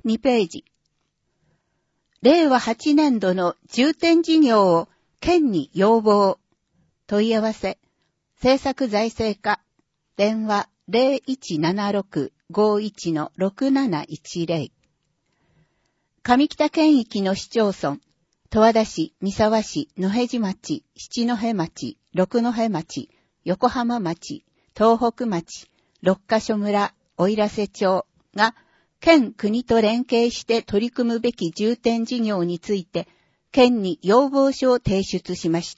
2ページ。令和8年度の重点事業を県に要望。問い合わせ。政策財政課。電話 0176-51-6710。上北県域の市町村。十和田市、三沢市、野辺地町、七戸町、六戸町、横浜町、東北町、六ヶ所村、奥入瀬町が、県国と連携して取り組むべき重点事業について、県に要望書を提出しました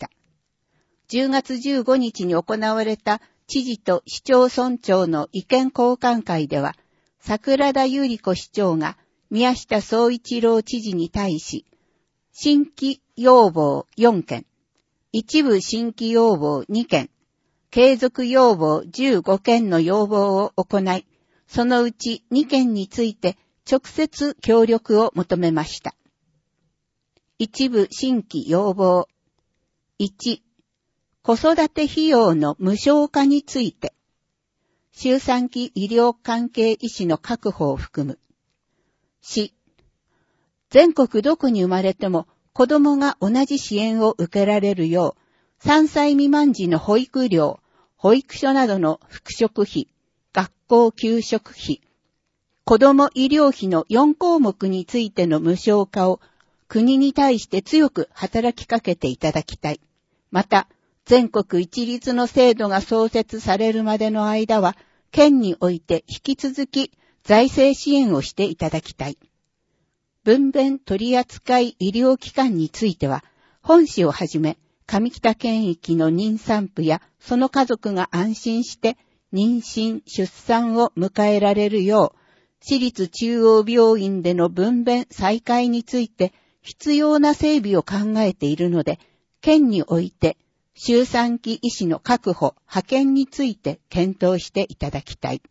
。10月15日に行われた知事と市町村長の意見交換会では、桜田由里子市長が宮下総一郎知事に対し、新規要望4件、一部新規要望2件、継続要望15件の要望を行い、そのうち2件について直接協力を求めました。一部新規要望。1、子育て費用の無償化について、周産期医療関係医師の確保を含む。4、全国どこに生まれても子供が同じ支援を受けられるよう、3歳未満児の保育料、保育所などの復職費、学校給食費、子供医療費の4項目についての無償化を国に対して強く働きかけていただきたい。また、全国一律の制度が創設されるまでの間は、県において引き続き財政支援をしていただきたい。分娩取扱医療機関については、本市をはじめ、上北県域の妊産婦やその家族が安心して妊娠・出産を迎えられるよう、市立中央病院での分娩再開について必要な整備を考えているので、県において、周産期医師の確保、派遣について検討していただきたい。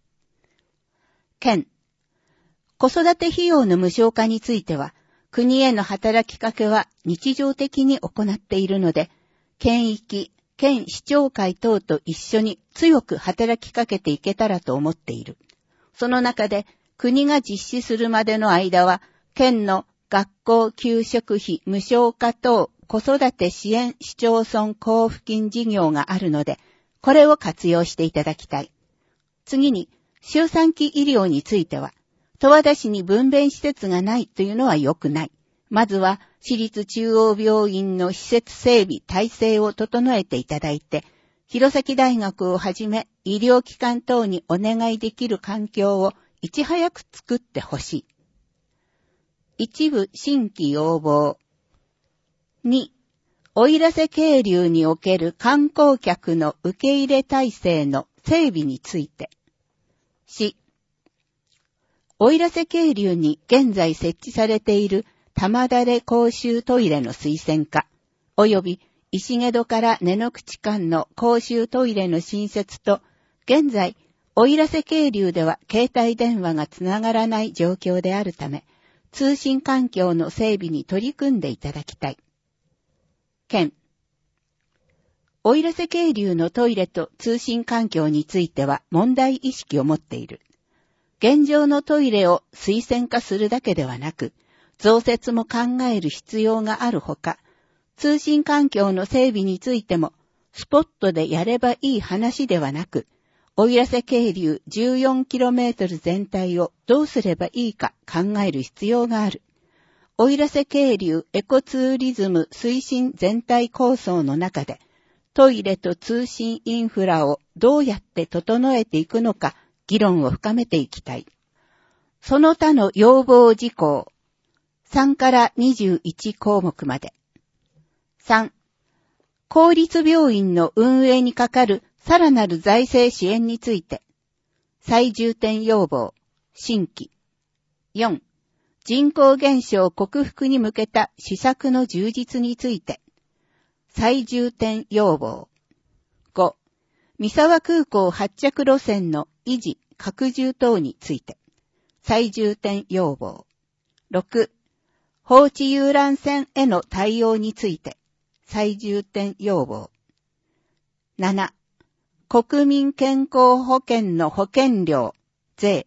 県。子育て費用の無償化については、国への働きかけは日常的に行っているので、県域、県市長会等と一緒に強く働きかけていけたらと思っている。その中で、国が実施するまでの間は、県の学校給食費無償化等子育て支援市町村交付金事業があるので、これを活用していただきたい。次に、周産期医療については、十和田市に分娩施設がないというのは良くない。まずは、市立中央病院の施設整備、体制を整えていただいて、弘前大学をはじめ医療機関等にお願いできる環境をいち早く作ってほしい。一部新規要望。2、奥入瀬渓流における観光客の受け入れ体制の整備について。4、奥入瀬渓流に現在設置されている玉だれ公衆トイレの推薦化、及び石毛戸から根の口間の公衆トイレの新設と、現在、奥入瀬渓流では携帯電話がつながらない状況であるため、通信環境の整備に取り組んでいただきたい。県。奥入瀬渓流のトイレと通信環境については問題意識を持っている。現状のトイレを推薦化するだけではなく、増設も考える必要があるほか、通信環境の整備についても、スポットでやればいい話ではなく、奥入瀬渓流 14km 全体をどうすればいいか考える必要がある。奥入瀬渓流エコツーリズム推進全体構想の中で、トイレと通信インフラをどうやって整えていくのか、議論を深めていきたい。その他の要望事項、3から21項目まで。3、公立病院の運営にかかるさらなる財政支援について、最重点要望、新規。4、人口減少克服に向けた施策の充実について、最重点要望。5、三沢空港発着路線の維持、拡充等について、最重点要望。6、放置遊覧船への対応について、最重点要望。7、国民健康保険の保険料、税、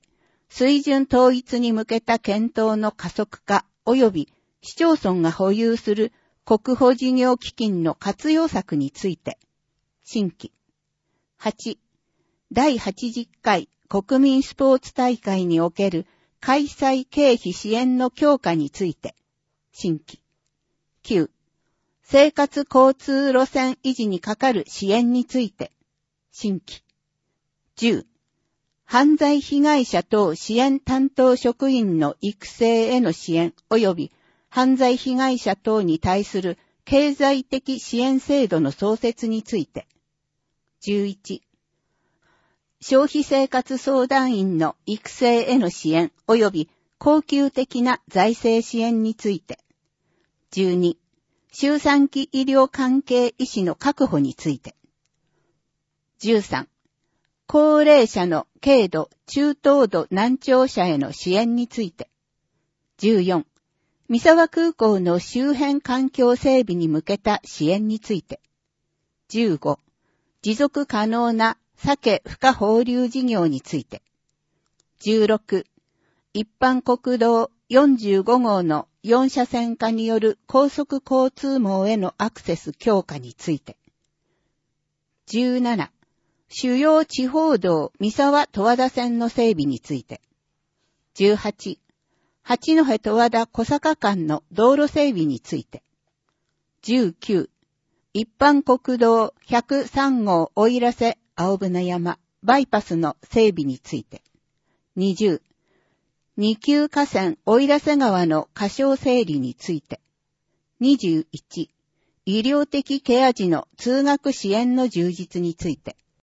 水準統一に向けた検討の加速化及び市町村が保有する国保事業基金の活用策について、審議。8、第80回国民スポーツ大会における開催経費支援の強化について、審議。9、生活交通路線維持にかかる支援について、審議。10、犯罪被害者等支援担当職員の育成への支援及び犯罪被害者等に対する経済的支援制度の創設について。11、消費生活相談員の育成への支援及び恒久的な財政支援について。12、周産期医療関係医師の確保について。13、高齢者の軽度、中等度難聴者への支援について。14、三沢空港の周辺環境整備に向けた支援について。15、持続可能な鮭孵化放流事業について。16、一般国道45号の4車線化による高速交通網へのアクセス強化について。17、主要地方道三沢十和田線の整備について。18、八戸十和田小坂間の道路整備について。19、一般国道103号奥入瀬青船山バイパスの整備について。20、二級河川奥入瀬川の河床整理について。21、医療的ケア時の通学支援の充実について。